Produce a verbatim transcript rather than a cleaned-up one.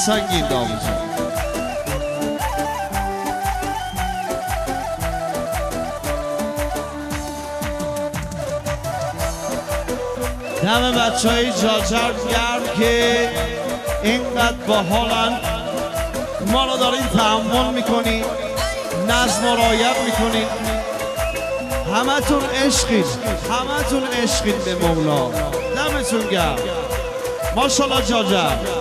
سنگین داموزون. دم بچه های جاجر گرم که اینقدر باحالن، ما رو دارین تحمل میکنین، نظم و رعایت میکنین، همه تون عشقین، همه تون عشقین به مولا. دمتون گرم. ماشاءالله جاجر.